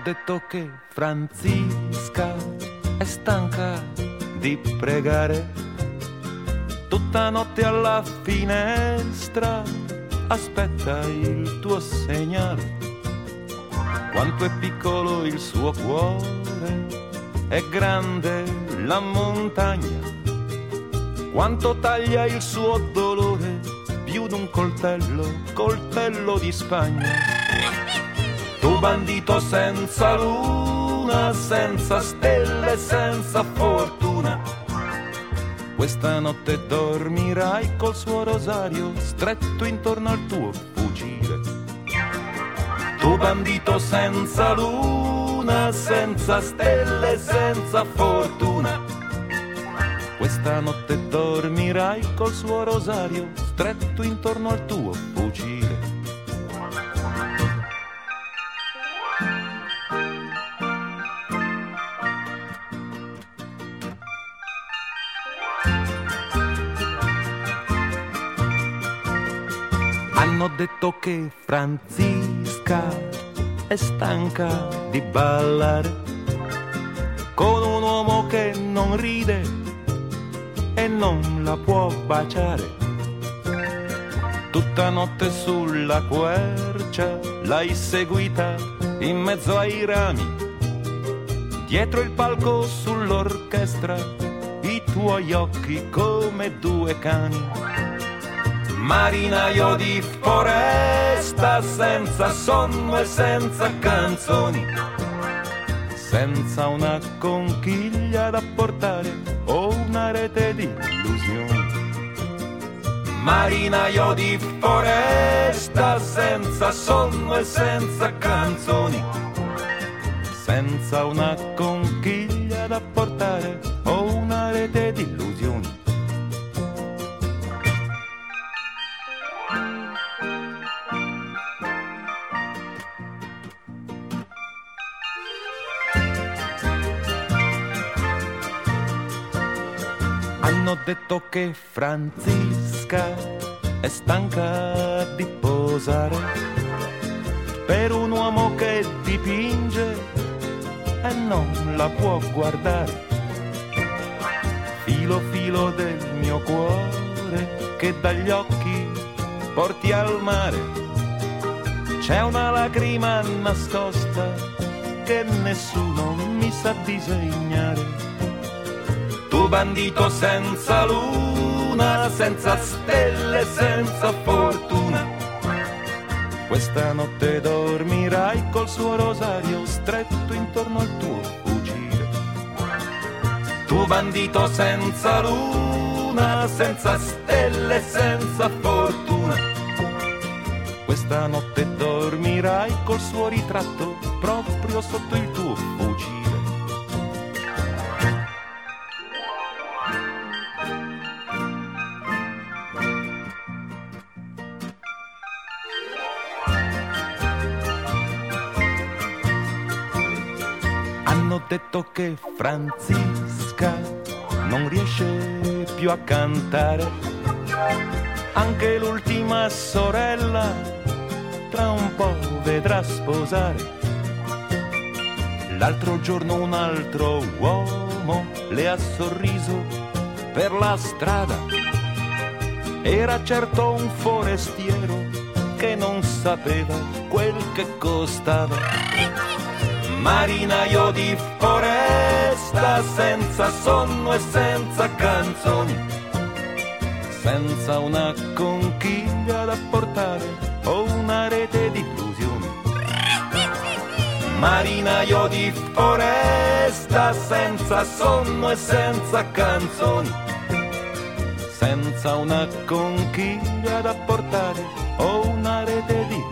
detto che Franziska è stanca di pregare, tutta notte alla finestra aspetta il tuo segnale. Quanto è piccolo il suo cuore, è grande la montagna, quanto taglia il suo dolore, più d'un coltello di Spagna. Tu bandito senza luna, senza stelle, senza fortuna, questa notte dormirai col suo rosario stretto intorno al tuo fucile. Tu bandito senza luna, senza stelle, senza fortuna, questa notte dormirai col suo rosario stretto intorno al tuo fucile. Hanno detto che Franziska è stanca di ballare con un uomo che non ride e non la può baciare. Tutta notte sulla quercia l'hai seguita in mezzo ai rami, dietro il palco sull'orchestra i tuoi occhi come due cani. Marinaio di foresta, senza sonno e senza canzoni, senza una conchiglia da portare o una rete di illusioni. Marinaio di foresta, senza sonno e senza canzoni, senza una conchiglia da portare o una rete di illusioni. Hanno detto che Franziska è stanca di posare per un uomo che dipinge e non la può guardare. Filo filo del mio cuore che dagli occhi porti al mare, c'è una lacrima nascosta che nessuno mi sa disegnare. Tu bandito senza luna, senza stelle, senza fortuna, questa notte dormirai col suo rosario stretto intorno al tuo fucile. Tu bandito senza luna, senza stelle, senza fortuna, questa notte dormirai col suo ritratto proprio sotto il tuo fucile. Hanno detto che Franziska non riesce più a cantare, anche l'ultima sorella tra un po' vedrà sposare. L'altro giorno un altro uomo le ha sorriso per la strada, era certo un forestiero che non sapeva quel che costava. Marinaio di foresta, senza sonno e senza canzoni, senza una conchiglia da portare o una rete di illusioni. Marinaio di foresta, senza sonno e senza canzoni, senza una conchiglia da portare o una rete di